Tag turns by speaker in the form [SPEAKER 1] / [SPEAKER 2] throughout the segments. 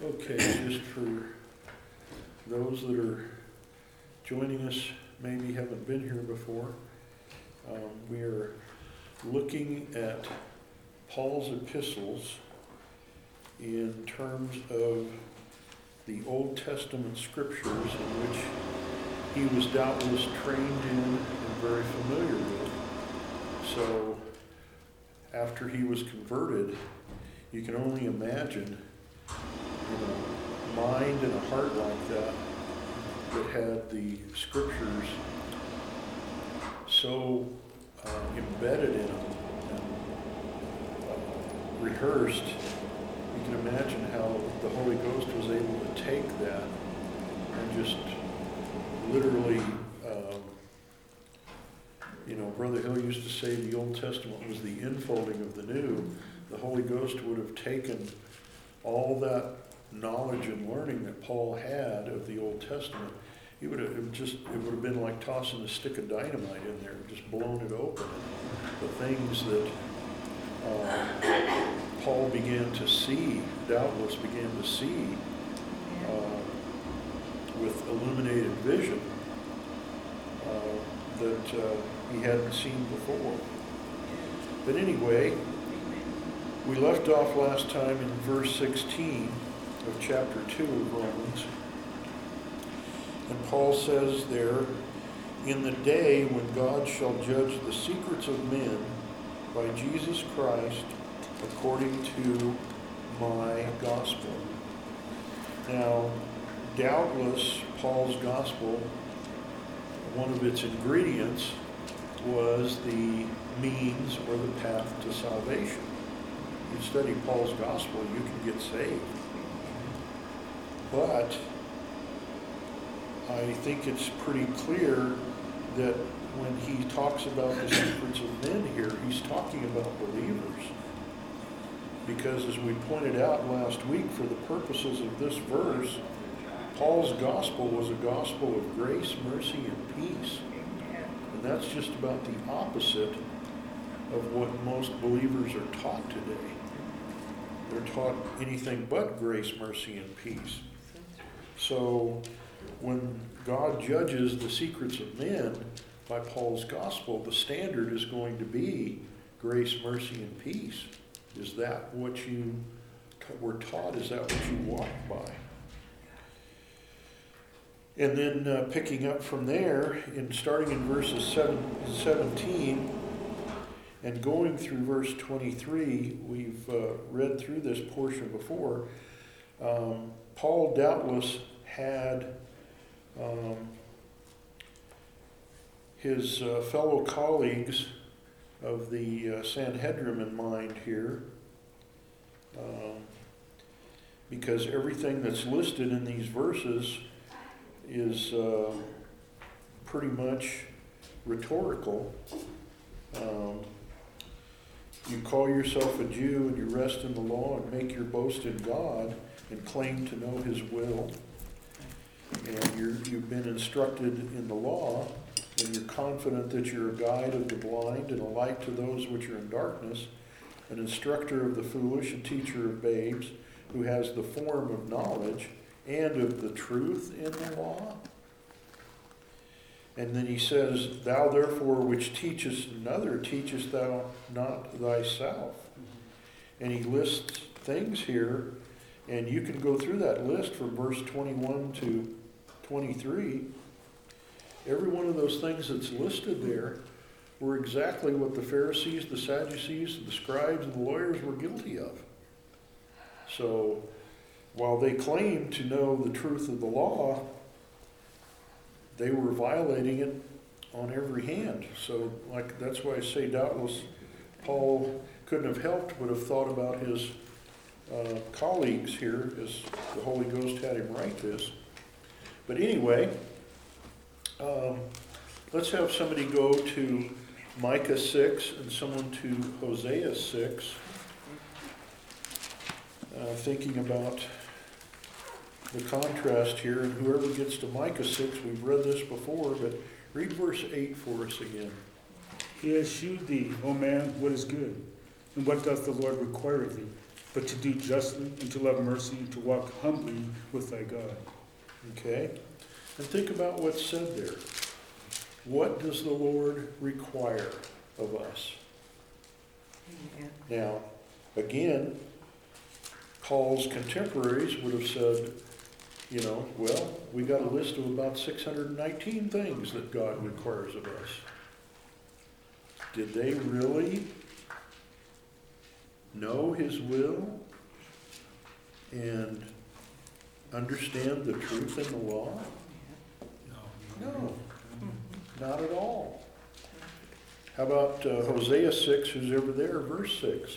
[SPEAKER 1] Okay, just for those that are joining us, maybe haven't been here before, we are looking at Paul's epistles in terms of the Old Testament scriptures in which he was doubtless trained in and very familiar with. So after he was converted, you can only imagine mind and a heart like that had the scriptures so embedded in them and rehearsed. You can imagine how the Holy Ghost was able to take that and just literally, Brother Hill used to say the Old Testament was the infolding of the New. The Holy Ghost would have taken all that knowledge and learning that Paul had of the Old Testament. It would have been like tossing a stick of dynamite in there, just blown it open. The things that Paul doubtless began to see with illuminated vision that he hadn't seen before. But anyway, we left off last time in verse 16 of chapter 2 of Romans. And Paul says there, "In the day when God shall judge the secrets of men by Jesus Christ according to my gospel." Now, doubtless, Paul's gospel, one of its ingredients was the means or the path to salvation. You study Paul's gospel, you can get saved. But I think it's pretty clear that when he talks about the secrets of men here, he's talking about believers. Because as we pointed out last week, for the purposes of this verse, Paul's gospel was a gospel of grace, mercy, and peace. And that's just about the opposite of what most believers are taught today. They're taught anything but grace, mercy, and peace. So when God judges the secrets of men by Paul's gospel, the standard is going to be grace, mercy, and peace. Is that what you were taught? Is that what you walk by? And then picking up from there, starting in verses 17 and going through verse 23, we've read through this portion before. Paul doubtless had his fellow colleagues of the Sanhedrin in mind here, because everything that's listed in these verses is pretty much rhetorical. You call yourself a Jew and you rest in the law and make your boast in God and claim to know his will. And you've been instructed in the law, and you're confident that you're a guide of the blind and a light to those which are in darkness, an instructor of the foolish and teacher of babes, who has the form of knowledge and of the truth in the law. And then he says, "Thou therefore which teachest another, teachest thou not thyself?" And he lists things here, and you can go through that list from verse 21 to 23. Every one of those things that's listed there were exactly what the Pharisees, the Sadducees, the scribes, and the lawyers were guilty of. So while they claimed to know the truth of the law, they were violating it on every hand. So that's why I say doubtless Paul couldn't have helped but have thought about his colleagues here as the Holy Ghost had him write this. But anyway, let's have somebody go to Micah 6 and someone to Hosea 6, thinking about the contrast here. And whoever gets to Micah 6, we've read this before, but read verse 8 for us again.
[SPEAKER 2] "He has shewed thee, O man, what is good, and what doth the Lord require of thee, but to do justly, and to love mercy, and to walk humbly with thy God.
[SPEAKER 1] Okay? And think about what's said there. What does the Lord require of us? Now, again, Paul's contemporaries would have said, well, we got a list of about 619 things that God requires of us. Did they really know his will and understand the truth in the law? No, not at all. How about Hosea 6, who's over there, verse 6?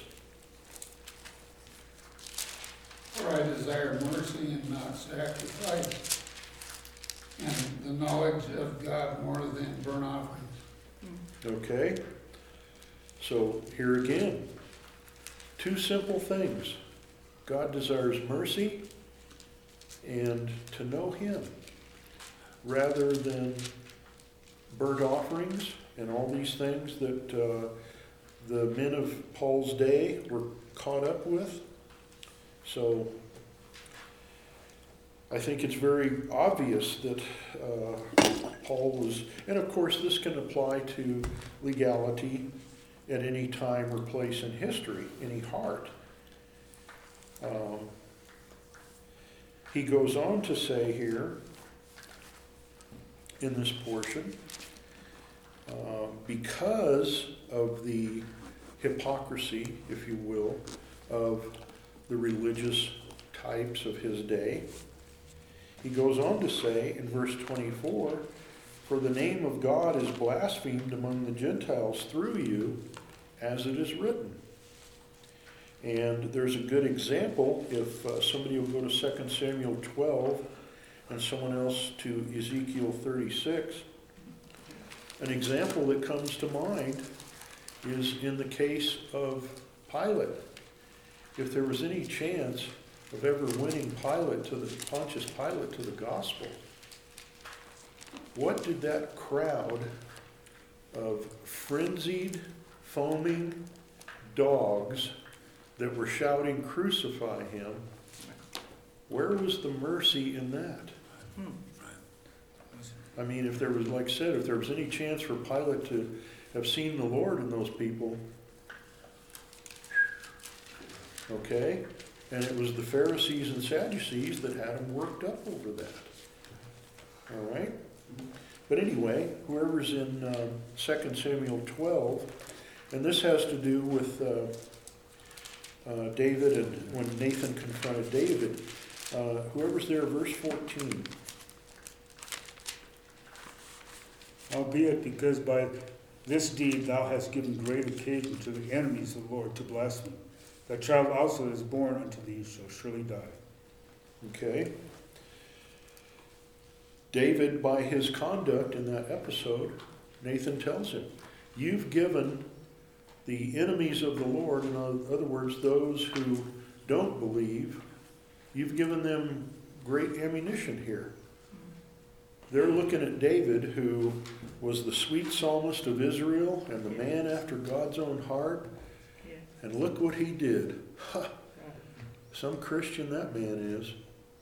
[SPEAKER 3] For I desire mercy and not sacrifice, and the knowledge of God more than burnt offerings.
[SPEAKER 1] Okay? So here again, two simple things. God desires mercy and to know him rather than burnt offerings and all these things that the men of Paul's day were caught up with. So I think it's very obvious that Paul was, and of course this can apply to legality at any time or place in history, any heart. He goes on to say here in this portion, because of the hypocrisy, if you will, of the religious types of his day, he goes on to say in verse 24, for the name of God is blasphemed among the Gentiles through you, as it is written. And there's a good example, if somebody will go to 2 Samuel 12 and someone else to Ezekiel 36. An example that comes to mind is in the case of Pilate. If there was any chance of ever winning Pontius Pilate to the gospel, what did that crowd of frenzied, foaming dogs that were shouting, crucify him, where was the mercy in that? I mean, if there was, like I said, if there was any chance for Pilate to have seen the Lord in those people, okay? And it was the Pharisees and Sadducees that had him worked up over that. All right? But anyway, whoever's in 2 Samuel 12, and this has to do with David and when Nathan confronted David. Whoever's there, verse 14.
[SPEAKER 2] Albeit because by this deed thou hast given great occasion to the enemies of the Lord to blaspheme. Thy child also that is born unto thee shall surely die.
[SPEAKER 1] Okay. David, by his conduct in that episode, Nathan tells him, you've given the enemies of the Lord, in other words, those who don't believe, you've given them great ammunition here. They're looking at David, who was the sweet psalmist of Israel and the man after God's own heart. And look what he did. Ha! Some Christian that man is.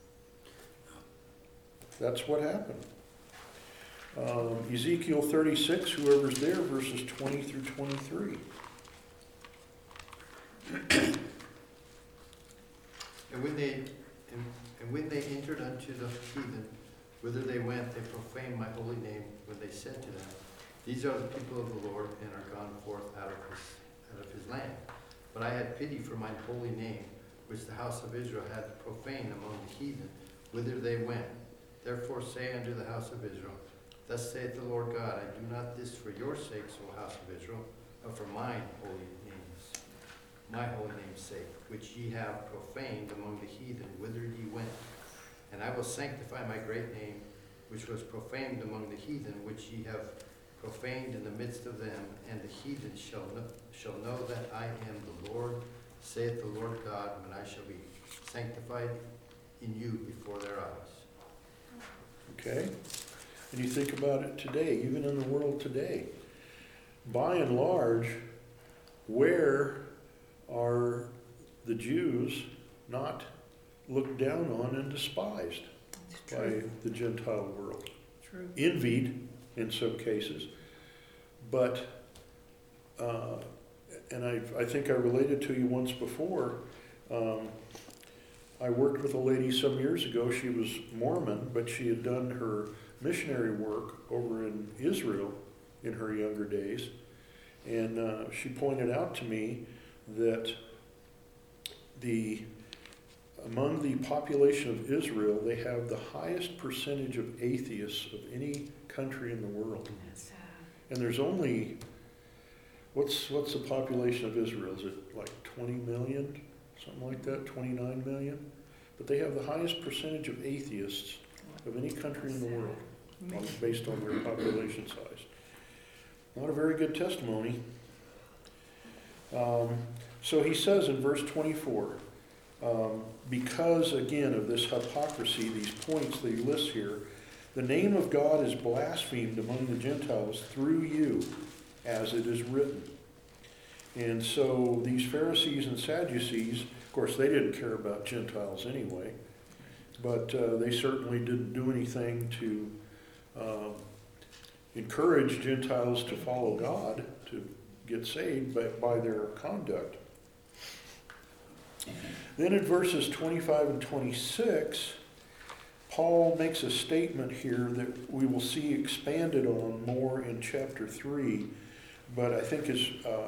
[SPEAKER 1] That's what happened. Ezekiel 36, whoever's there, verses 20 through 23.
[SPEAKER 4] And when they entered unto the heathen, whither they went, they profaned my holy name when they said to them, these are the people of the Lord, and are gone forth out of his land. But I had pity for mine holy name, which the house of Israel had profaned among the heathen, whither they went. Therefore say unto the house of Israel, thus saith the Lord God, I do not this for your sakes, O house of Israel, but for my holy name's sake, which ye have profaned among the heathen, whither ye went. And I will sanctify my great name, which was profaned among the heathen, which ye have profaned in the midst of them, and the heathen shall know that I am the Lord, saith the Lord God, when I shall be sanctified in you before their eyes.
[SPEAKER 1] Okay? And you think about it today, even in the world today. By and large, where are the Jews not looked down on and despised by the Gentile world.
[SPEAKER 5] True.
[SPEAKER 1] Envied in some cases, but, and I think I related to you once before, I worked with a lady some years ago. She was Mormon, but she had done her missionary work over in Israel in her younger days. And she pointed out to me that among the population of Israel, they have the highest percentage of atheists of any country in the world. And there's only, what's the population of Israel? Is it like 20 million? Something like that, 29 million? But they have the highest percentage of atheists of any country in the world, based on their population size. Not a very good testimony. So he says in verse 24, because, again, of this hypocrisy, these points that he lists here, the name of God is blasphemed among the Gentiles through you, as it is written. And so these Pharisees and Sadducees, of course, they didn't care about Gentiles anyway, but they certainly didn't do anything to encourage Gentiles to follow God, to get saved by their conduct. Then in verses 25 and 26, Paul makes a statement here that we will see expanded on more in chapter 3, but I think is,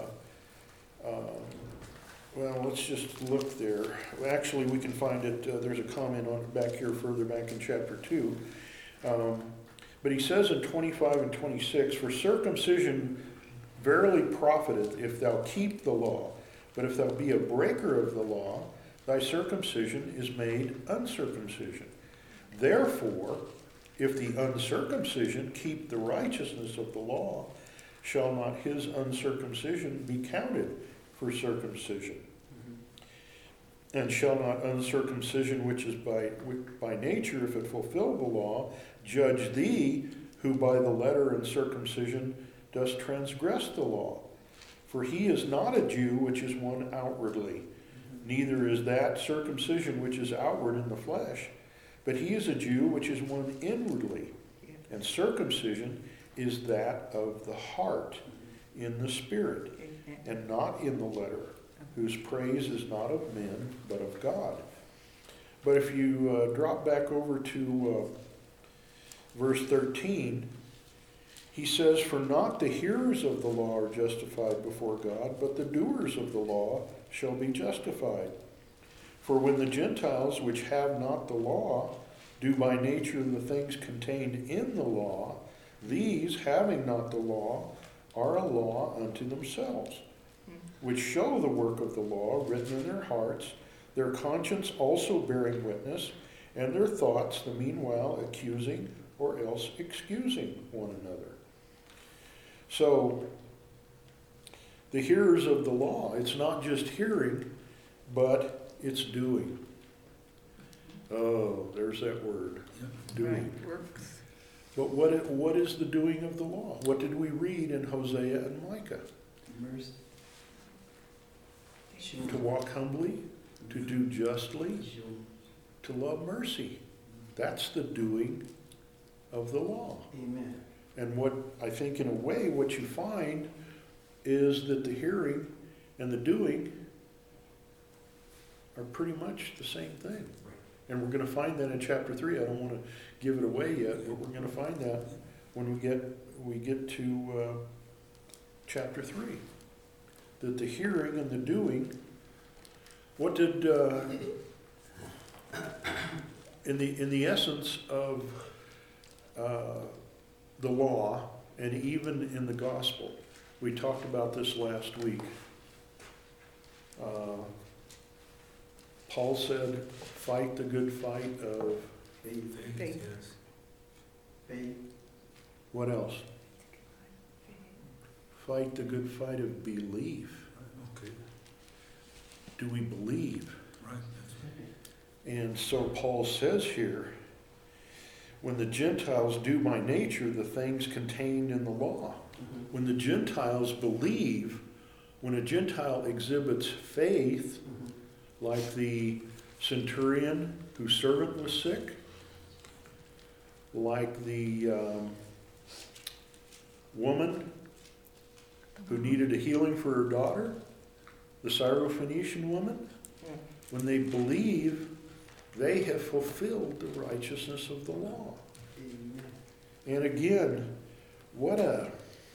[SPEAKER 1] well, let's just look there. Actually, we can find it, there's a comment on it back here further back in chapter 2. But he says in 25 and 26, for circumcision verily profiteth if thou keep the law, but if thou be a breaker of the law, thy circumcision is made uncircumcision. Therefore, if the uncircumcision keep the righteousness of the law, shall not his uncircumcision be counted for circumcision? And shall not uncircumcision, which is by nature, if it fulfill the law, judge thee, who by the letter and circumcision dost transgress the law? For he is not a Jew which is one outwardly, neither is that circumcision which is outward in the flesh, but he is a Jew which is one inwardly. And circumcision is that of the heart, in the spirit, and not in the letter, whose praise is not of men, but of God. But if you drop back over to verse 13, he says, for not the hearers of the law are justified before God, but the doers of the law shall be justified. For when the Gentiles, which have not the law, do by nature the things contained in the law, these, having not the law, are a law unto themselves, which show the work of the law written in their hearts, their conscience also bearing witness, and their thoughts the meanwhile accusing or else excusing one another. So, the hearers of the law, it's not just hearing, but it's doing. Oh, there's that word, doing.
[SPEAKER 5] Right. Works.
[SPEAKER 1] But what is the doing of the law? What did we read in Hosea and Micah?
[SPEAKER 6] Mercy.
[SPEAKER 1] To walk humbly, to do justly, to love mercy. That's the doing of the law.
[SPEAKER 6] Amen.
[SPEAKER 1] And what I think in a way what you find is that the hearing and the doing are pretty much the same thing. And we're going to find that in chapter 3. I don't want to give it away yet, but we're going to find that when we get to chapter 3. That the hearing and the doing, what did in the essence of the law, and even in the gospel, we talked about this last week. Paul said, fight the good fight of
[SPEAKER 6] Faith. Faith.
[SPEAKER 1] what else? Fight the good fight of belief.
[SPEAKER 2] Okay.
[SPEAKER 1] Do we believe?
[SPEAKER 2] Right.
[SPEAKER 1] And so Paul says here, when the Gentiles do by nature the things contained in the law, when the Gentiles believe, when a Gentile exhibits faith, like the centurion whose servant was sick, like the woman who needed a healing for her daughter, the Syrophoenician woman. When they believe, they have fulfilled the righteousness of the law.
[SPEAKER 6] Amen.
[SPEAKER 1] And again, what a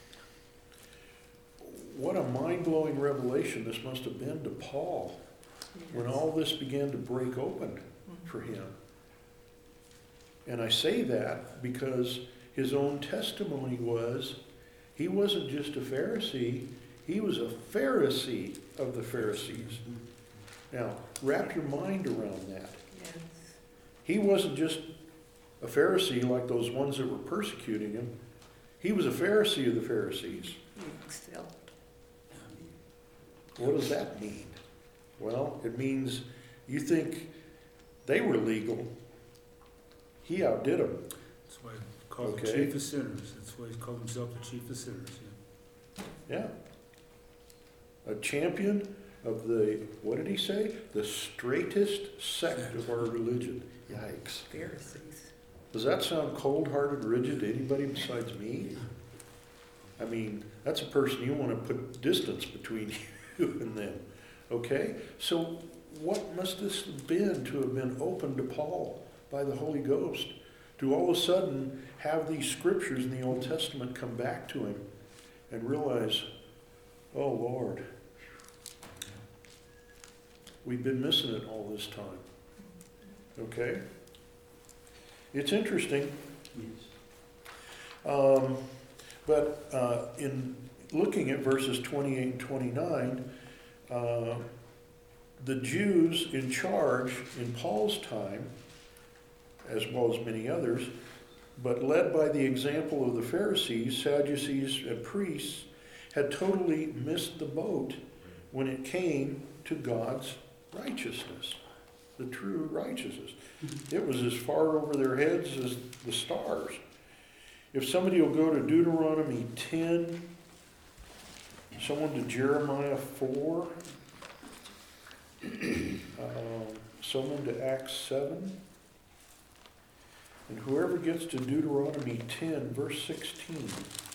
[SPEAKER 1] mind-blowing revelation this must have been to Paul when all this began to break open for him. And I say that because his own testimony was, he wasn't just a Pharisee, he was a Pharisee of the Pharisees. Now, wrap your mind around that.
[SPEAKER 5] Yes.
[SPEAKER 1] He wasn't just a Pharisee like those ones that were persecuting him. He was a Pharisee of the Pharisees.
[SPEAKER 5] Still.
[SPEAKER 1] What does that mean? Well, it means you think they were legal. He outdid them.
[SPEAKER 2] That's why he called the
[SPEAKER 1] Okay.
[SPEAKER 2] chief of sinners. That's why he called himself the chief of sinners.
[SPEAKER 1] Yeah. A champion of the, what did he say? The straightest sect of our religion. Yikes.
[SPEAKER 5] Pharisees.
[SPEAKER 1] Does that sound cold-hearted, rigid to anybody besides me? I mean, that's a person you want to put distance between you and them. Okay? So what must this have been to have been opened to Paul by the Holy Ghost? To all of a sudden have these scriptures in the Old Testament come back to him and realize, oh Lord, we've been missing it all this time. Okay? It's interesting.
[SPEAKER 6] Yes.
[SPEAKER 1] But in looking at verses 28 and 29, the Jews in charge in Paul's time, as well as many others, but led by the example of the Pharisees, Sadducees, and priests, had totally missed the boat when it came to God's righteousness, the true righteousness. It was as far over their heads as the stars. If somebody will go to Deuteronomy 10, someone to Jeremiah 4, someone to Acts 7, and whoever gets to Deuteronomy 10, verse 16.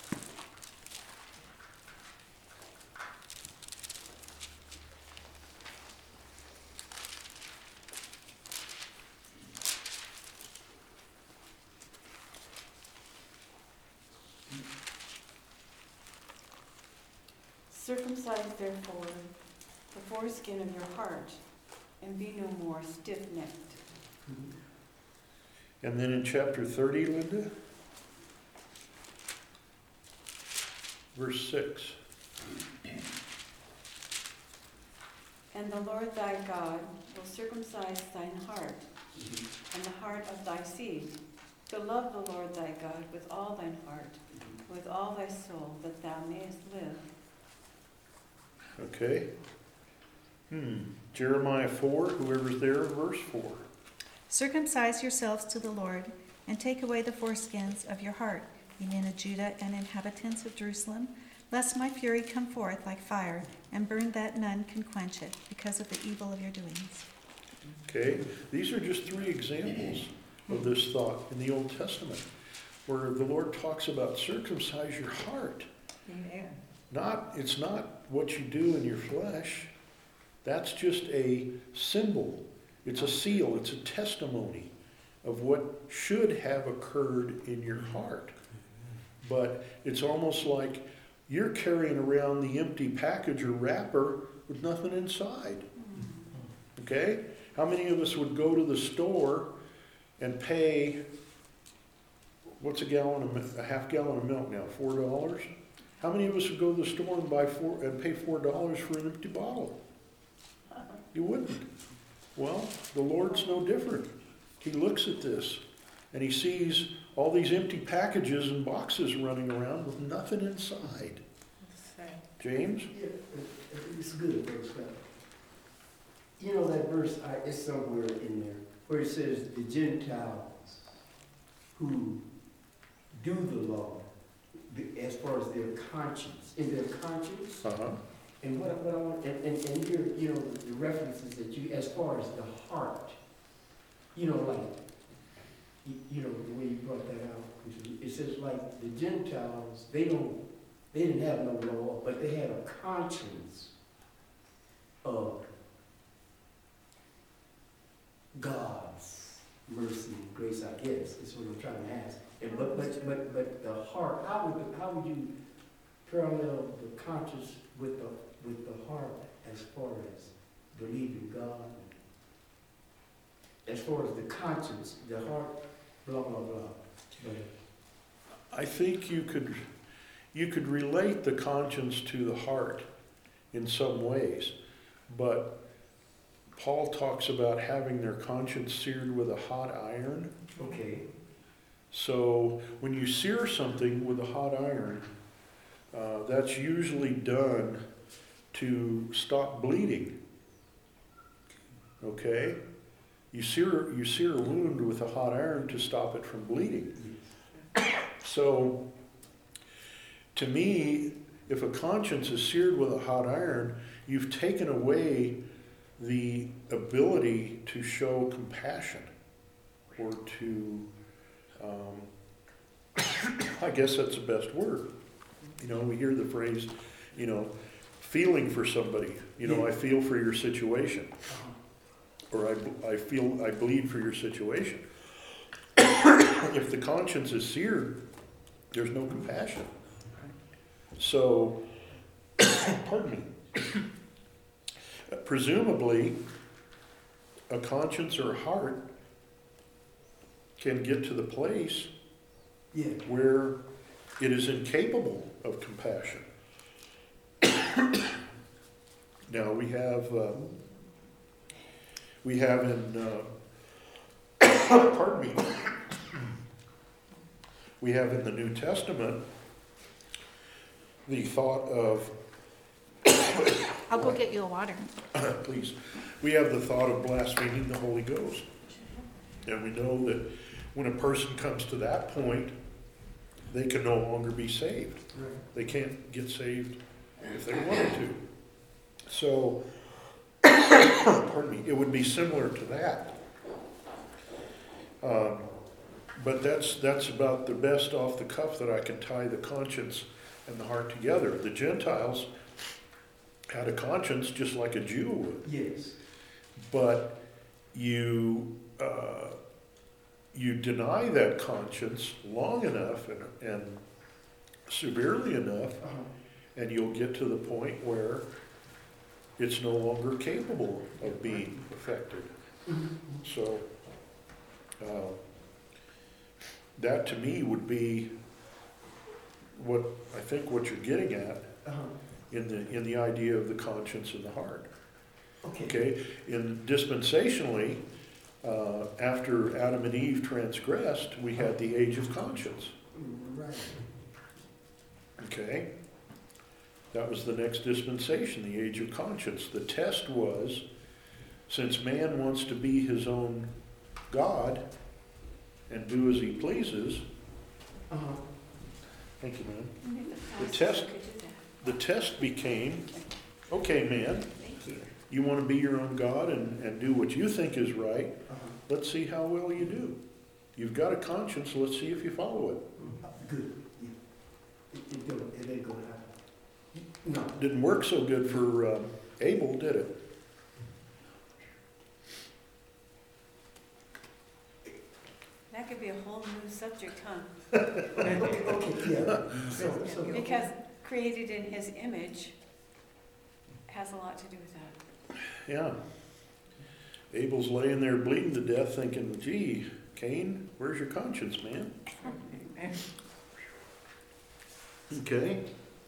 [SPEAKER 7] Circumcise therefore the foreskin of your heart, and be no more stiff-necked.
[SPEAKER 1] And then in chapter 30, Linda, verse 6.
[SPEAKER 7] And the Lord thy God will circumcise thine heart, and the heart of thy seed, to love the Lord thy God with all thine heart, with all thy soul, that thou mayest live.
[SPEAKER 1] Okay. Jeremiah 4, whoever's there, verse 4.
[SPEAKER 8] Circumcise yourselves to the Lord, and take away the foreskins of your heart, ye men of Judah and inhabitants of Jerusalem, lest my fury come forth like fire, and burn that none can quench it, because of the evil of your doings.
[SPEAKER 1] Okay, these are just 3 examples of this thought in the Old Testament, where the Lord talks about circumcise your heart.
[SPEAKER 5] Amen.
[SPEAKER 1] It's not what you do in your flesh. That's just a symbol. It's a seal. It's a testimony of what should have occurred in your heart. But it's almost like you're carrying around the empty package or wrapper with nothing inside. Okay? How many of us would go to the store and pay, what's a half gallon of milk now? $4? How many of us would go to the store and pay $4 for an empty bottle? You wouldn't. Well, the Lord's no different. He looks at this and he sees all these empty packages and boxes running around with nothing inside. James?
[SPEAKER 6] Yeah, it's good, verse 7. You know that verse, it's somewhere in there, where it says the Gentiles who do the law, as far as their conscience, in their conscience, And what I want, and here, you know, the references that you, as far as the heart, you know, like, you know, the way you brought that out, it says like the Gentiles, they didn't have no law, but they had a conscience of God's mercy and grace, I guess, is what I'm trying to ask. And but the heart, how would you parallel the conscience with the heart as far as believing God? As far as the conscience, the heart, blah blah blah. But
[SPEAKER 1] I think you could relate the conscience to the heart in some ways, but Paul talks about having their conscience seared with a hot iron.
[SPEAKER 6] okay,
[SPEAKER 1] So when you sear something with a hot iron, that's usually done to stop bleeding. Okay? You sear a wound with a hot iron to stop it from bleeding. So, to me, if a conscience is seared with a hot iron, you've taken away the ability to show compassion or to, I guess that's the best word. You know, we hear the phrase, you know, feeling for somebody. You know, I feel for your situation. Or I bleed for your situation. If the conscience is seared, there's no compassion. So, pardon me. Presumably, a conscience or heart can get to the place
[SPEAKER 6] yeah,
[SPEAKER 1] where it is incapable of compassion. Now we have in pardon me, we have in the New Testament the thought of
[SPEAKER 8] I'll go get you a water.
[SPEAKER 1] please, we have the thought of blaspheming the Holy Ghost. And we know that when a person comes to that point, they can no longer be saved.
[SPEAKER 6] right.
[SPEAKER 1] They can't get saved if they wanted to. So, pardon me, it would be similar to that. But that's about the best off the cuff that I can tie the conscience and the heart together. The Gentiles had a conscience just like a Jew would.
[SPEAKER 6] Yes.
[SPEAKER 1] But you deny that conscience long enough and severely enough, and you'll get to the point where it's no longer capable of being affected. So that to me would be what I think what you're getting at in the idea of the conscience and the heart.
[SPEAKER 6] Okay.
[SPEAKER 1] Okay, in dispensationally, after Adam and Eve transgressed, we had the age of conscience.
[SPEAKER 6] Right.
[SPEAKER 1] Okay, that was the next dispensation, the age of conscience. The test was, since man wants to be his own God and do as he pleases, thank you, man. The test became, okay, man, you want to be your own God and do what you think is right. Let's see how well you do. You've got a conscience. Let's see if you follow it.
[SPEAKER 6] Good. Yeah. It ain't gonna happen. No.
[SPEAKER 1] Didn't work so good for Abel, did it?
[SPEAKER 7] That could be a whole new subject, huh?
[SPEAKER 6] Okay, yeah. So,
[SPEAKER 7] Because created in his image has a lot to do with that.
[SPEAKER 1] Yeah. Abel's laying there bleeding to death thinking, gee, Cain, where's your conscience, man? Okay.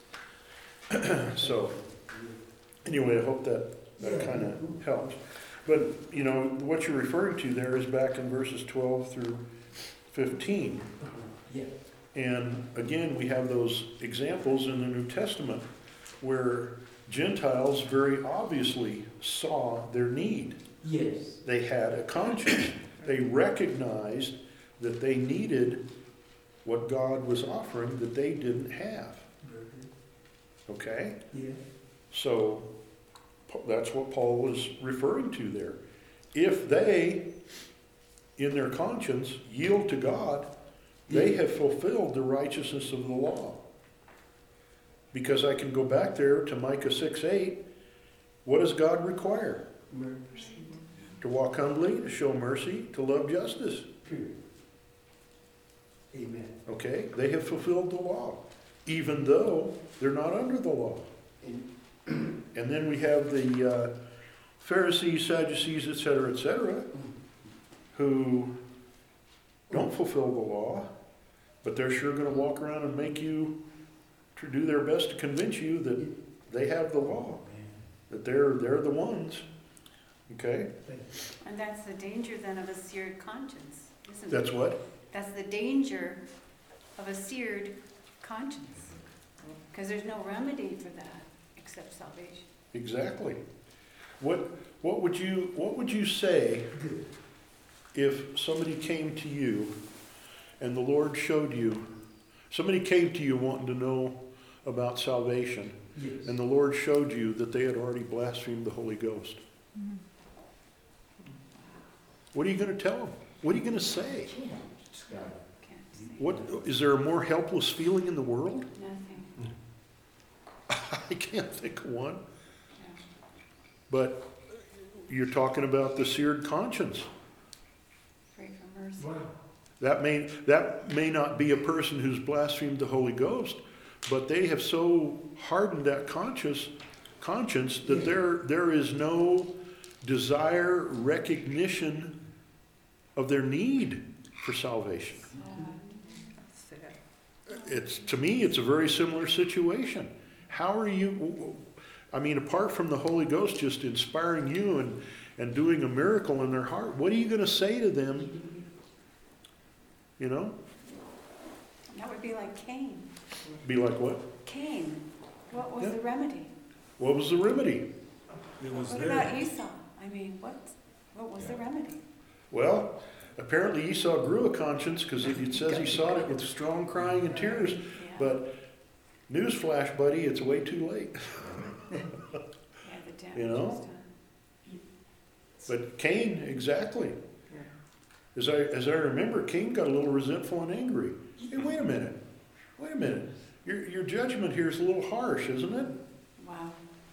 [SPEAKER 1] So, anyway, I hope that kind of helps. But, you know, what you're referring to there is back in verses 12 through 15.
[SPEAKER 6] yeah.
[SPEAKER 1] And again, we have those examples in the New Testament where Gentiles very obviously saw their need.
[SPEAKER 6] Yes.
[SPEAKER 1] They had a conscience. They recognized that they needed what God was offering that they didn't have. Okay?
[SPEAKER 6] Yeah.
[SPEAKER 1] So that's what Paul was referring to there. If they, in their conscience, yield to God, they have fulfilled the righteousness of the law. Because I can go back there to Micah 6:8. What does God require?
[SPEAKER 6] Mercy.
[SPEAKER 1] To walk humbly, to show mercy, to love justice.
[SPEAKER 6] Period. Amen.
[SPEAKER 1] Okay? They have fulfilled the law, even though they're not under the law.
[SPEAKER 6] And
[SPEAKER 1] And then we have the Pharisees, Sadducees, etc., who don't fulfill the law, but they're sure going to walk around and make you to do their best to convince you that they have the law, that they're the ones. Okay?
[SPEAKER 7] And that's the danger then of a seared conscience, isn't it?
[SPEAKER 1] That's what?
[SPEAKER 7] That's the danger of a seared conscience. Because there's no remedy for that except salvation.
[SPEAKER 1] Exactly. What would you say if somebody came to you and the Lord showed you, somebody came to you wanting to know about salvation,
[SPEAKER 6] yes.
[SPEAKER 1] and the Lord showed you that they had already blasphemed the Holy Ghost?
[SPEAKER 8] Mhm.
[SPEAKER 1] What are you going to tell them? What are you going to say?
[SPEAKER 7] Can't say
[SPEAKER 1] What is there a more helpless feeling in the world?
[SPEAKER 7] nothing.
[SPEAKER 1] I can't think of one.
[SPEAKER 7] Yeah.
[SPEAKER 1] But you're talking about the seared conscience.
[SPEAKER 7] Pray for mercy.
[SPEAKER 6] Wow.
[SPEAKER 1] That may not be a person who's blasphemed the Holy Ghost, but they have so hardened that conscience that there is no desire, recognition of their need for salvation. To me, it's a very similar situation. How are you, I mean, apart from the Holy Ghost just inspiring you and doing a miracle in their heart, what are you going to say to them? You know?
[SPEAKER 7] That would be like Cain.
[SPEAKER 1] Be like what?
[SPEAKER 7] Cain, what was
[SPEAKER 1] Yeah.
[SPEAKER 7] the remedy?
[SPEAKER 1] What was the remedy?
[SPEAKER 2] It was
[SPEAKER 7] What
[SPEAKER 2] there.
[SPEAKER 7] about Esau? I mean, what was the remedy?
[SPEAKER 1] Well, apparently Esau grew a conscience because it says he sought it with strong crying and tears.
[SPEAKER 7] Yeah.
[SPEAKER 1] But newsflash, buddy, it's way too late.
[SPEAKER 7] Yeah, the damage
[SPEAKER 1] You know?
[SPEAKER 7] was done.
[SPEAKER 1] But Cain, exactly. As I remember, Cain got a little resentful and angry. Hey, wait a minute. Your judgment here is a little harsh, isn't it?
[SPEAKER 7] Wow.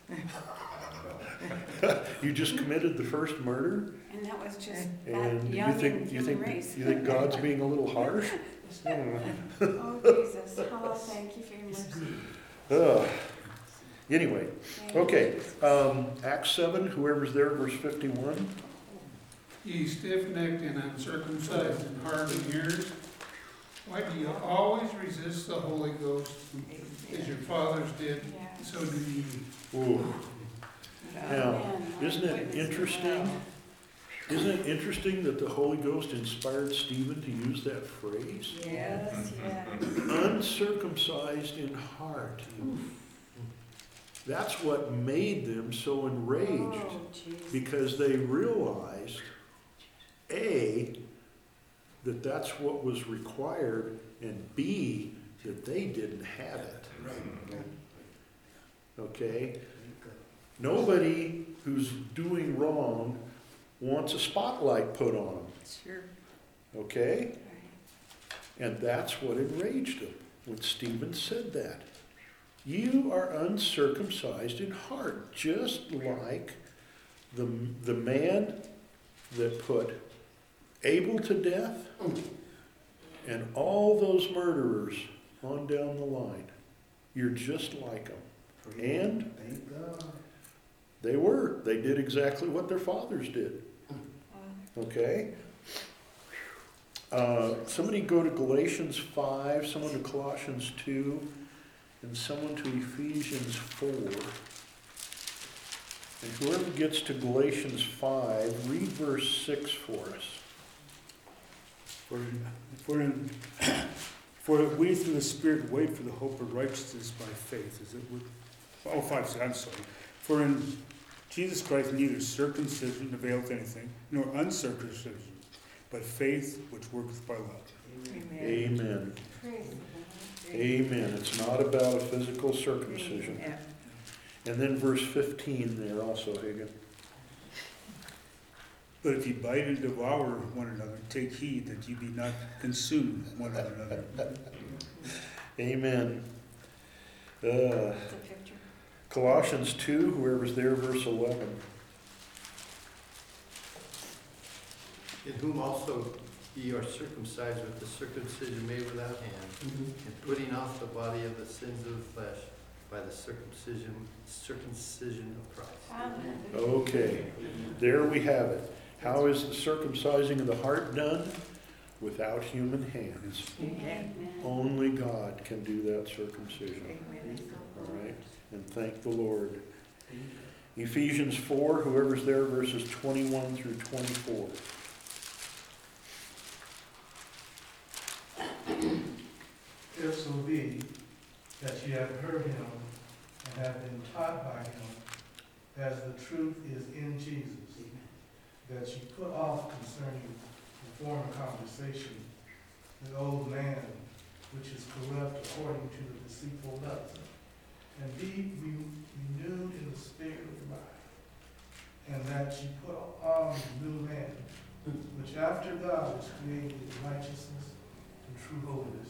[SPEAKER 1] You just committed the first murder,
[SPEAKER 7] And that was just that
[SPEAKER 1] and
[SPEAKER 7] young
[SPEAKER 1] you
[SPEAKER 7] human race.
[SPEAKER 1] think God's being a little harsh?
[SPEAKER 7] Oh, Jesus. Oh, thank you for your mercy.
[SPEAKER 1] Ugh. Anyway,
[SPEAKER 7] Thank you,
[SPEAKER 1] okay.
[SPEAKER 7] Jesus.
[SPEAKER 1] Acts 7, whoever's there, verse 51.
[SPEAKER 3] Ye stiff-necked and uncircumcised in heart and ears, why do you always resist the Holy Ghost, as your fathers did,
[SPEAKER 7] Yeah.
[SPEAKER 3] so do ye.
[SPEAKER 1] Ooh. Now,
[SPEAKER 7] Amen.
[SPEAKER 1] isn't it
[SPEAKER 7] Witness to
[SPEAKER 1] interesting?
[SPEAKER 7] that.
[SPEAKER 1] Isn't it interesting that the Holy Ghost inspired Stephen to use that phrase?
[SPEAKER 7] Yes, yes.
[SPEAKER 1] Uncircumcised in heart. That's what made them so enraged,
[SPEAKER 7] Oh, Jesus.
[SPEAKER 1] because they realized, A, that that's what was required, and B, that they didn't have it. Okay? Nobody who's doing wrong wants a spotlight put on them.
[SPEAKER 5] Sure.
[SPEAKER 1] Okay?
[SPEAKER 7] Right.
[SPEAKER 1] And that's what enraged them when Stephen said that. You are uncircumcised in heart, just like the man that put Abel to death and all those murderers on down the line. You're just like them. And
[SPEAKER 6] Thank God.
[SPEAKER 1] they did exactly what their fathers did. Okay? Somebody go to Galatians 5, someone to Colossians 2, and someone to Ephesians 4. And whoever gets to Galatians 5, read verse 6 for us.
[SPEAKER 2] For we through the Spirit wait for the hope of righteousness by faith. Is it with? Oh, 5, I'm sorry. For in Jesus Christ neither circumcision availeth anything, nor uncircumcision, but faith which worketh by love.
[SPEAKER 5] Amen.
[SPEAKER 1] Amen.
[SPEAKER 7] Praise the Lord.
[SPEAKER 1] Amen. It's not about a physical circumcision.
[SPEAKER 5] Yeah.
[SPEAKER 1] And then verse 15 there also, Hagan.
[SPEAKER 2] But if you bite and devour one another, take heed that you be not consumed one another.
[SPEAKER 1] Amen.
[SPEAKER 7] It's a picture.
[SPEAKER 1] Colossians 2, whoever's there, verse 11.
[SPEAKER 4] In whom also ye are circumcised with the circumcision made without hands, and putting off the body of the sins of the flesh by the circumcision of Christ.
[SPEAKER 7] Hallelujah.
[SPEAKER 1] Okay, there we have it. How is the circumcising of the heart done? Without human hands.
[SPEAKER 7] Amen.
[SPEAKER 1] Only God can do that circumcision.
[SPEAKER 5] Amen.
[SPEAKER 1] All right, and thank the Lord. Ephesians 4, whoever's there, verses 21 through 24.
[SPEAKER 9] If so be that ye have heard him and have been taught by him, as the truth is in Jesus, that ye put off concerning the former conversation the old man, which is corrupt according to the deceitful lust, and be renewed in the spirit of your mind, and that ye put on the new man, which after God is created in righteousness and true holiness.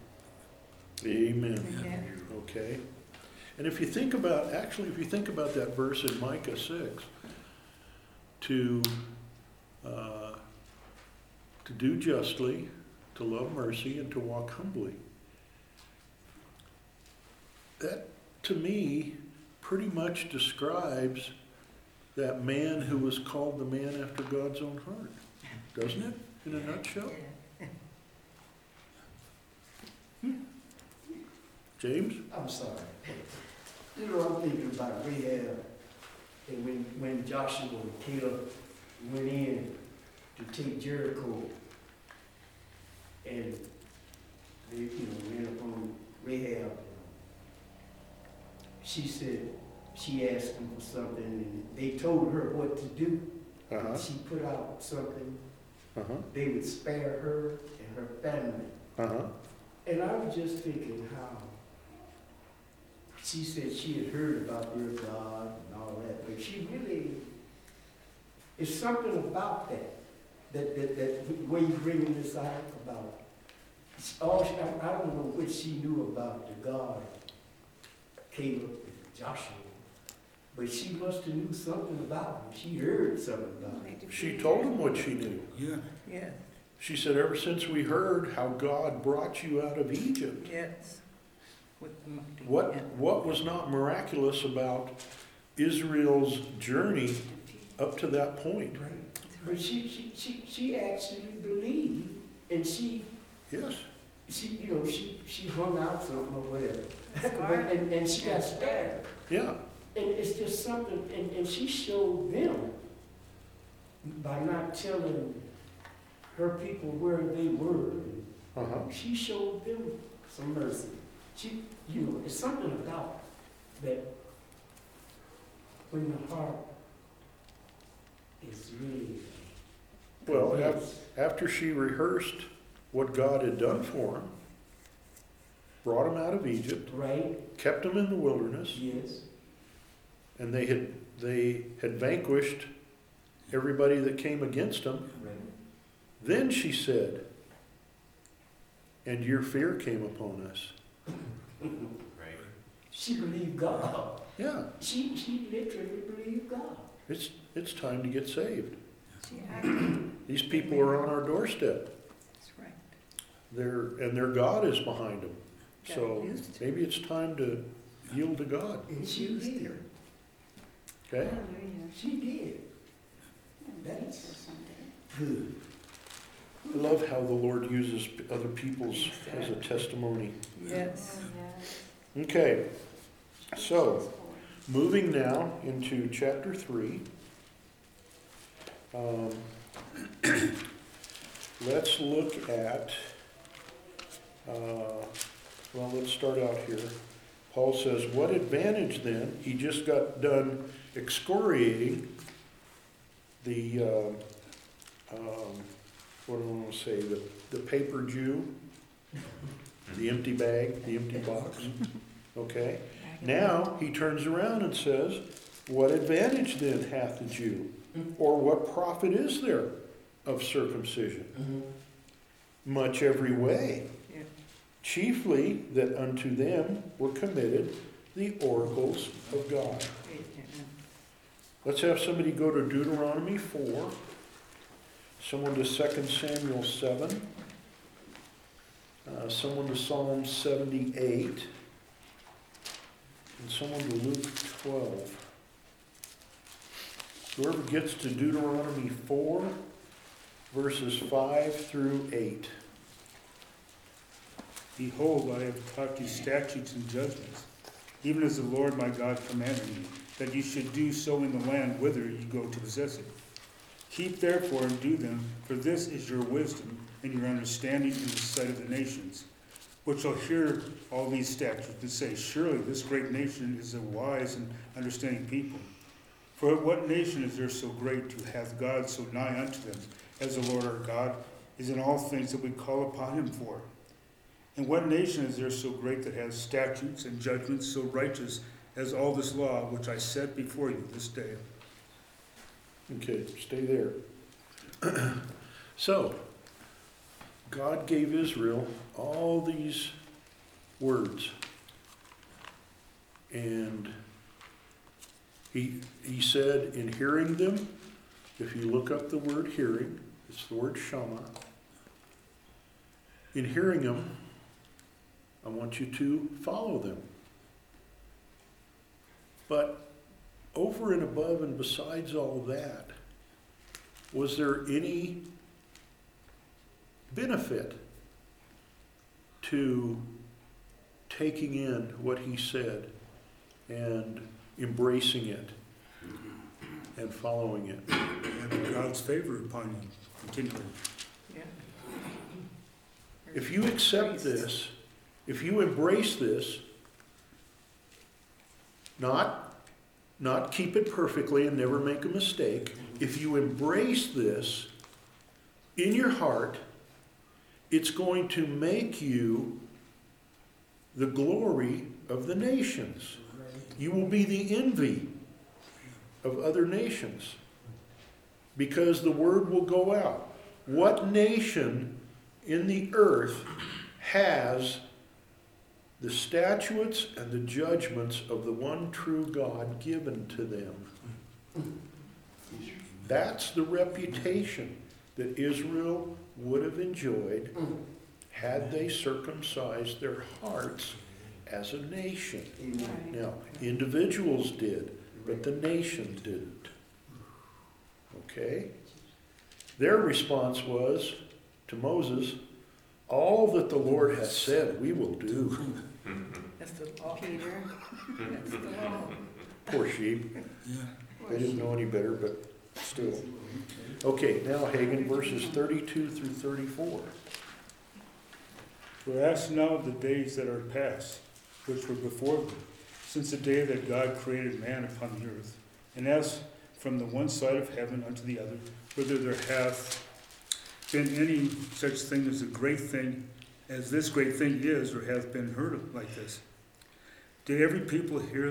[SPEAKER 1] Amen.
[SPEAKER 5] Amen.
[SPEAKER 1] Okay. And if you think about that verse in Micah 6, to do justly, to love mercy, and to walk humbly, that to me pretty much describes that man who was called the man after God's own heart, doesn't it? In a nutshell. James?
[SPEAKER 6] I'm sorry. You know, I'm thinking about Rahab, and when Joshua and Caleb went in to take Jericho, and they, ran upon Rahab. She said, she asked them for something, and they told her what to do.
[SPEAKER 1] Uh-huh.
[SPEAKER 6] She put out something,
[SPEAKER 1] Uh-huh.
[SPEAKER 6] they would spare her and her family.
[SPEAKER 1] Uh-huh.
[SPEAKER 6] And I was just thinking how she said she had heard about their God and all that, but she really, it's something about that way you bringing this out about, I don't know what she knew about the God, Caleb and Joshua, but she must have knew something about him. She heard something about him.
[SPEAKER 1] She told him what she knew.
[SPEAKER 2] Yeah.
[SPEAKER 5] Yeah,
[SPEAKER 1] She said, ever since we heard how God brought you out of Egypt,
[SPEAKER 5] yes. With the mighty
[SPEAKER 1] what
[SPEAKER 5] hand.
[SPEAKER 1] was not miraculous about Israel's journey up to that point?
[SPEAKER 6] But she actually believed, and she
[SPEAKER 1] Yes.
[SPEAKER 6] she hung out something or whatever. and she got spared.
[SPEAKER 1] Yeah.
[SPEAKER 6] And it's just something, and she showed them by not telling her people where they were.
[SPEAKER 1] Uh-huh.
[SPEAKER 6] She showed them some mercy. She, it's something about that when the heart is really
[SPEAKER 1] Well,
[SPEAKER 6] convinced.
[SPEAKER 1] after she rehearsed what God had done for him, brought him out of Egypt,
[SPEAKER 6] Right?
[SPEAKER 1] kept him in the wilderness,
[SPEAKER 6] Yes.
[SPEAKER 1] and they had vanquished everybody that came against them.
[SPEAKER 6] Right.
[SPEAKER 1] Then she said, and your fear came upon us.
[SPEAKER 4] Right.
[SPEAKER 6] She believed God.
[SPEAKER 1] Yeah,
[SPEAKER 6] She literally believed God.
[SPEAKER 1] it's time to get saved.
[SPEAKER 5] She acted,
[SPEAKER 1] These people are on our doorstep.
[SPEAKER 5] that's right.
[SPEAKER 1] Their God is behind them.
[SPEAKER 5] God
[SPEAKER 1] So
[SPEAKER 5] used her.
[SPEAKER 1] maybe it's time to yield to God.
[SPEAKER 6] And she
[SPEAKER 5] Used
[SPEAKER 6] did.
[SPEAKER 5] her.
[SPEAKER 1] Okay?
[SPEAKER 7] Hallelujah.
[SPEAKER 6] She did.
[SPEAKER 7] That's for someday.
[SPEAKER 6] Good.
[SPEAKER 1] I love how the Lord uses other people's as a testimony.
[SPEAKER 5] Yes.
[SPEAKER 7] Oh, yes.
[SPEAKER 1] Okay, so moving now into chapter 3. Let's look at, let's start out here. Paul says, what advantage then? He just got done excoriating the, what do I want to say, the paper Jew, the empty bag, the empty box, okay? Now, he turns around and says, what advantage then hath the Jew? Or what profit is there of circumcision? Much every way.
[SPEAKER 5] Yeah.
[SPEAKER 1] Chiefly that unto them were committed the oracles of God. Let's have somebody go to Deuteronomy 4, someone to 2 Samuel 7, someone to Psalm 78, and someone to Luke 12. Whoever gets to Deuteronomy 4, verses 5 through 8.
[SPEAKER 2] Behold, I have taught you statutes and judgments, even as the Lord my God commanded me, that you should do so in the land whither you go to possess it. Keep therefore and do them, for this is your wisdom and your understanding in the sight of the nations, which shall hear all these statutes and say, surely this great nation is a wise and understanding people. For what nation is there so great who hath God so nigh unto them, as the Lord our God is in all things that we call upon him for? And what nation is there so great that has statutes and judgments so righteous as all this law which I set before you this day?
[SPEAKER 1] Okay, stay there. So, God gave Israel all these words. And he said, in hearing them, if you look up the word hearing, it's the word shama. In hearing them, I want you to follow them. But over and above and besides all that, was there any benefit to taking in what he said and embracing it and following it?
[SPEAKER 2] And God's favor upon you continually.
[SPEAKER 5] Yeah.
[SPEAKER 1] If you accept this, if you embrace this, not keep it perfectly and never make a mistake, if you embrace this in your heart, it's going to make you the glory of the nations. You will be the envy of other nations because the word will go out. What nation in the earth has the statutes and the judgments of the one true God given to them? That's the reputation that Israel would have enjoyed had they circumcised their hearts as a nation.
[SPEAKER 7] Right.
[SPEAKER 1] Now, individuals did, but the nation didn't. Okay? Their response was to Moses, all that the Lord has said we will do.
[SPEAKER 5] That's the law.
[SPEAKER 7] Peter.
[SPEAKER 5] That's the law.
[SPEAKER 1] Poor sheep. They didn't know any better, but still. Okay, now Hagen, verses 32 through 34.
[SPEAKER 2] For ask now the days that are past, which were before them, since the day that God created man upon the earth, and ask from the one side of heaven unto the other, whether there hath been any such thing as a great thing, as this great thing is, or hath been heard of like this. Did ever people hear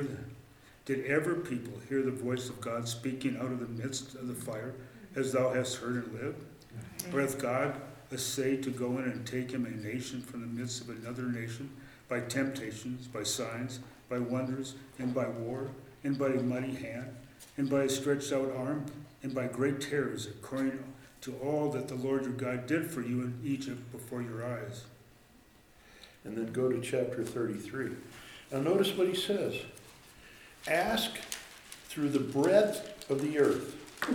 [SPEAKER 2] the voice of God speaking out of the midst of the fire, as thou hast heard and lived? Or hath God essayed to go in and take him a nation from the midst of another nation, by temptations, by signs, by wonders, and by war, and by a mighty hand, and by a stretched out arm, and by great terrors, according to all that the Lord your God did for you in Egypt before your eyes?
[SPEAKER 1] And then go to chapter 33. Now notice what he says. Ask through the breadth of the earth.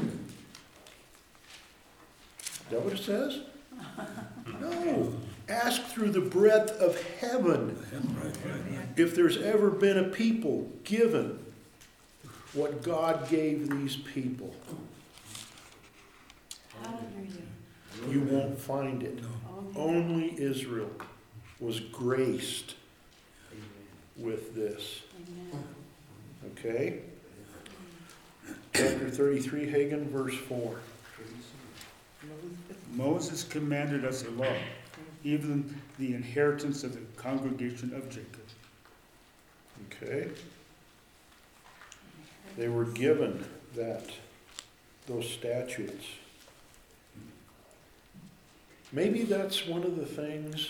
[SPEAKER 1] Is that what it says? No. Ask through the breadth of heaven. If there's ever been a people given what God gave these people,
[SPEAKER 7] Hallelujah.
[SPEAKER 1] you won't find it. Only Israel was graced with this.
[SPEAKER 7] Amen.
[SPEAKER 1] Okay? Chapter 33, Hagen, verse 4.
[SPEAKER 2] Moses commanded us a law, even the inheritance of the congregation of Jacob.
[SPEAKER 1] Okay? They were given those statutes. Maybe that's one of the things,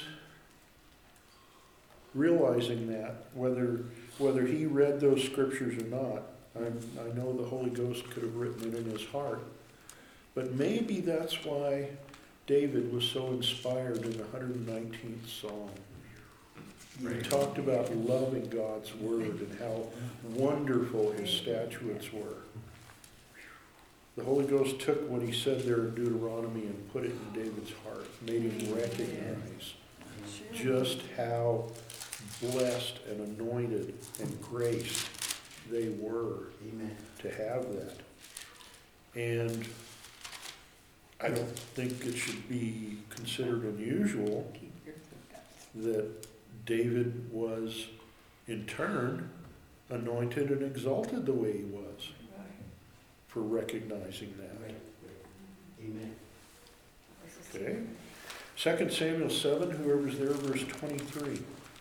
[SPEAKER 1] realizing that, whether he read those scriptures or not, I know the Holy Ghost could have written it in his heart, but maybe that's why David was so inspired in the 119th Psalm. He talked about loving God's word and how wonderful his statutes were. The Holy Ghost took what he said there in Deuteronomy and put it in David's heart, made him recognize just how blessed and anointed and graced they were to have that. And I don't think it should be considered unusual that David was, in turn, anointed and exalted the way he was for recognizing that.
[SPEAKER 6] Amen.
[SPEAKER 1] Okay? 2 Samuel 7, whoever's there, verse 23.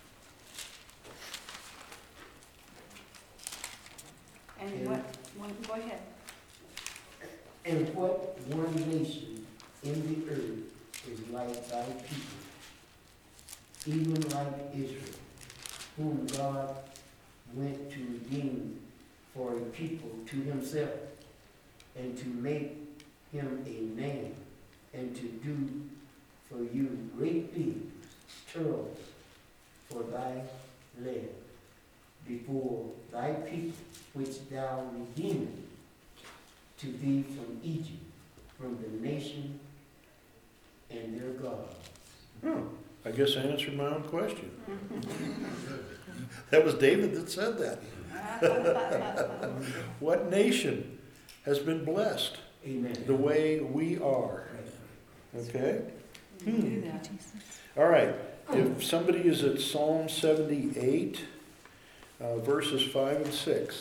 [SPEAKER 7] And go ahead.
[SPEAKER 6] And what one nation in the earth is like thy people, even like Israel, whom God went to redeem for a people to himself, and to make him a name, and to do for you great things, terrible for thy land, before thy people, which thou redeemest to thee from Egypt, from the nation and their God.
[SPEAKER 1] I guess I answered my own question. That was David that said that. What nation has been blessed
[SPEAKER 6] Amen.
[SPEAKER 1] the way we are? Okay?
[SPEAKER 7] Do that.
[SPEAKER 1] All right. If somebody is at Psalm 78, verses 5 and 6.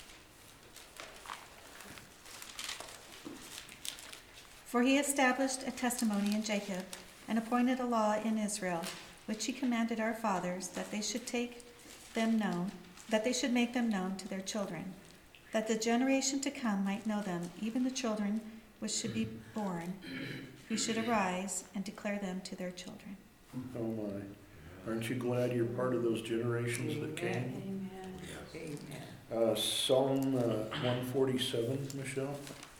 [SPEAKER 8] For he established a testimony in Jacob, and appointed a law in Israel, which he commanded our fathers, that they should make them known to their children, that the generation to come might know them, even the children which should be born, who should arise and declare them to their children.
[SPEAKER 1] Oh my. Aren't you glad you're part of those generations that came?
[SPEAKER 7] Amen.
[SPEAKER 1] Psalm 147, Michelle.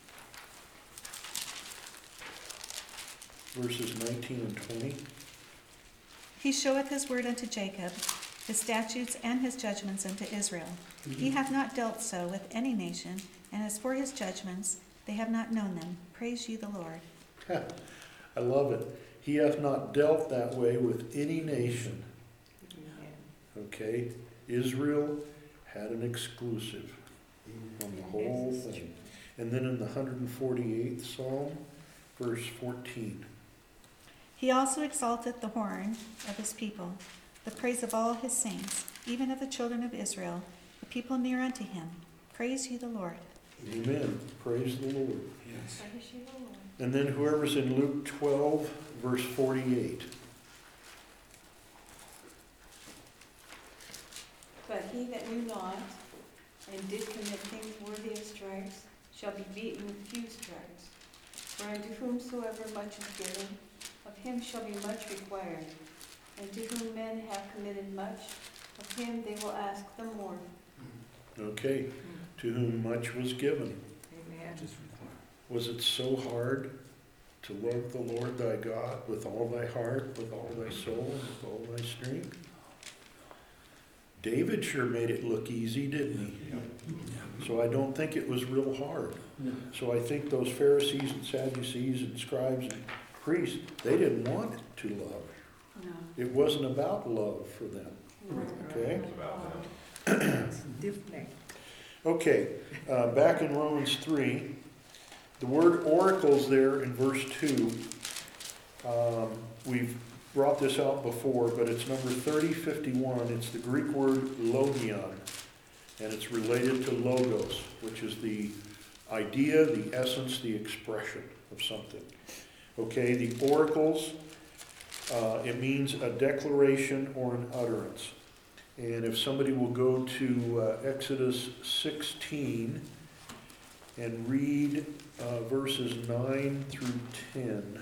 [SPEAKER 1] Verses 19 and 20.
[SPEAKER 8] He showeth his word unto Jacob, his statutes and his judgments unto Israel. He hath not dealt so with any nation, and as for his judgments, they have not known them. Praise ye the Lord.
[SPEAKER 1] I love it. He hath not dealt that way with any nation. Okay? Israel had an exclusive on the whole thing. And then in the 148th Psalm, verse 14.
[SPEAKER 8] He also exalteth the horn of his people, the praise of all his saints, even of the children of Israel, the people near unto him. Praise ye the Lord.
[SPEAKER 1] Amen. Praise the Lord.
[SPEAKER 2] Yes.
[SPEAKER 7] Praise ye the Lord.
[SPEAKER 1] And then whoever's in Luke 12, verse 48.
[SPEAKER 7] But he that knew not, and did commit things worthy of stripes, shall be beaten with few stripes. For unto whomsoever much is given, of him shall be much required. And to whom men have committed much, of him they will ask the more.
[SPEAKER 1] Okay. To whom much was given.
[SPEAKER 5] Amen.
[SPEAKER 2] Just required.
[SPEAKER 1] Was it so hard to love the Lord thy God with all thy heart, with all thy soul, and with all thy strength? David sure made it look easy, didn't he? So I don't think it was real hard.
[SPEAKER 6] No.
[SPEAKER 1] So I think those Pharisees and Sadducees and scribes and priests, they didn't want to love.
[SPEAKER 7] No.
[SPEAKER 1] It wasn't about love for them. Okay?
[SPEAKER 5] Stiff-necked.
[SPEAKER 1] Okay, back in Romans 3, the word oracles there in verse 2, we've brought this out before, but it's number 3051. It's the Greek word logion, and it's related to logos, which is the idea, the essence, the expression of something. Okay, the oracles, it means a declaration or an utterance. And if somebody will go to Exodus 16 and read verses 9 through 10.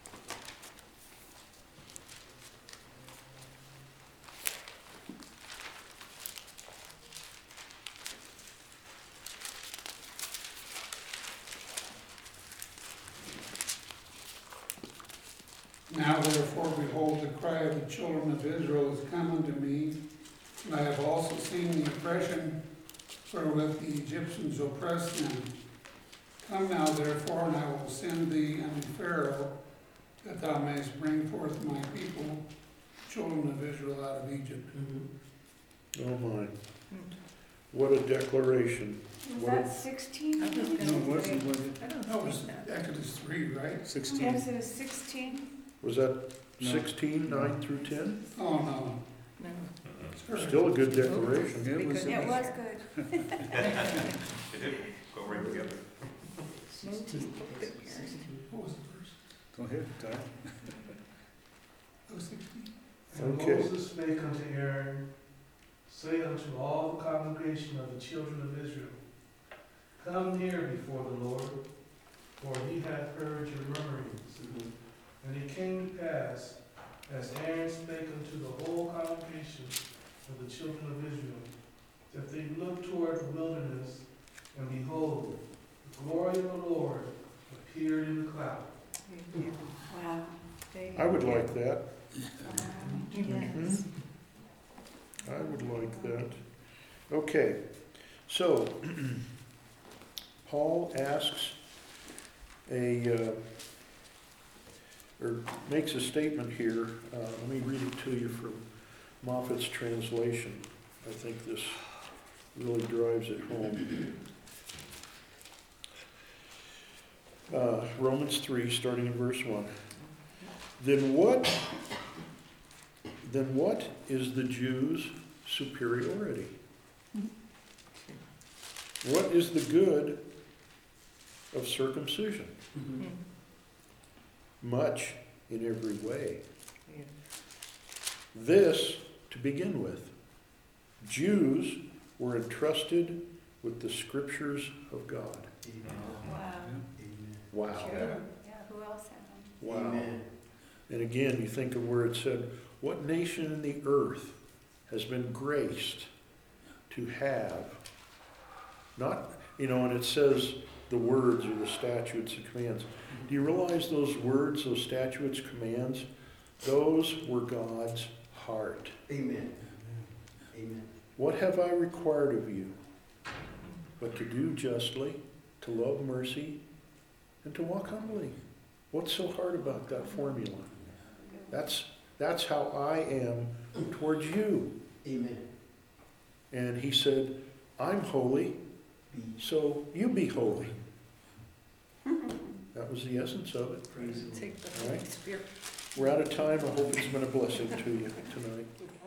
[SPEAKER 3] Now therefore, behold, the cry of the children of Israel is come unto me, and I have also seen the oppression wherewith the Egyptians oppress them. Come now therefore, and I will send thee unto Pharaoh, that thou mayest bring forth my people, children of Israel, out of Egypt.
[SPEAKER 1] Oh my, what a declaration.
[SPEAKER 7] Was
[SPEAKER 1] What a-
[SPEAKER 7] that 16?
[SPEAKER 5] I was
[SPEAKER 2] No,
[SPEAKER 5] gonna
[SPEAKER 2] it wasn't, was it?
[SPEAKER 5] I don't
[SPEAKER 3] That was
[SPEAKER 5] think that.
[SPEAKER 3] Exodus 3, right?
[SPEAKER 2] 16.
[SPEAKER 7] Exodus 16?
[SPEAKER 1] Was that
[SPEAKER 2] No.
[SPEAKER 1] 16, 9 through 10?
[SPEAKER 3] Oh, no.
[SPEAKER 5] No.
[SPEAKER 3] Sorry.
[SPEAKER 1] Still a good declaration.
[SPEAKER 2] It was,
[SPEAKER 7] It was good.
[SPEAKER 10] It did go right together.
[SPEAKER 3] What was the first?
[SPEAKER 2] go ahead, Ty.
[SPEAKER 3] That was 16.
[SPEAKER 9] And
[SPEAKER 1] Okay.
[SPEAKER 9] Moses spake unto Aaron, say unto all the congregation of the children of Israel, come near before the Lord, for he hath heard your murmurings. And it came to pass, as Aaron spake unto the whole congregation of the children of Israel, that they looked toward the wilderness, and behold, the glory of the Lord appeared in the cloud.
[SPEAKER 7] Wow.
[SPEAKER 1] I would like that.
[SPEAKER 8] Yes.
[SPEAKER 1] I would like that. Okay, so Paul asks or makes a statement here. Let me read it to you from Moffat's translation. I think this really drives it home. Romans 3, starting in verse 1. Then what is the Jews' superiority? What is the good of circumcision? Much in every way.
[SPEAKER 5] Yeah.
[SPEAKER 1] This, to begin with, Jews were entrusted with the scriptures of God.
[SPEAKER 7] Wow.
[SPEAKER 1] Wow.
[SPEAKER 7] Sure. Yeah, who else had them?
[SPEAKER 1] Wow.
[SPEAKER 4] Amen.
[SPEAKER 1] And again, you think of where it said, what nation in the earth has been graced to have, not, and it says the words or the statutes and commands. Do you realize those words, those statutes, commands, those were God's heart.
[SPEAKER 4] Amen. Amen.
[SPEAKER 1] What have I required of you? But to do justly, to love mercy, and to walk humbly. What's so hard about that formula? That's how I am towards you.
[SPEAKER 4] Amen.
[SPEAKER 1] And he said, I'm holy, so you be holy. That was the essence of it.
[SPEAKER 5] Take the
[SPEAKER 1] All
[SPEAKER 5] Holy
[SPEAKER 1] right.
[SPEAKER 5] Spirit.
[SPEAKER 1] We're out of time. I hope it's been a blessing to you tonight.